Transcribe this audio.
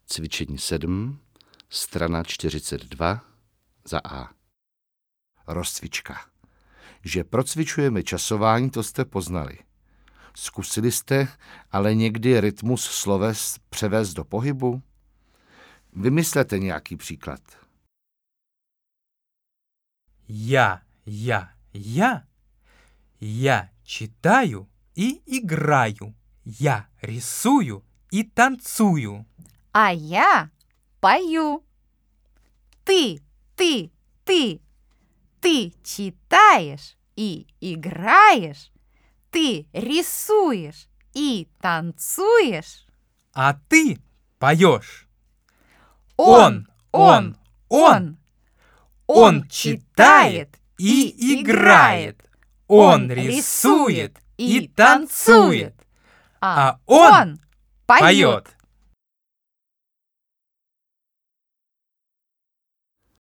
Cvičení 7, strana 42, za A. Rozcvička. Že procvičujeme časování, to jste poznali. Zkusili jste ale někdy rytmus sloves převést do pohybu? Vymyslete nějaký příklad. Я читаю и играю. Я рисую и танцую. А я пою. Ты читаешь и играешь. Ты рисуешь и танцуешь. А ты поешь. Он читает и играет. Он рисует и танцует. А он он поет.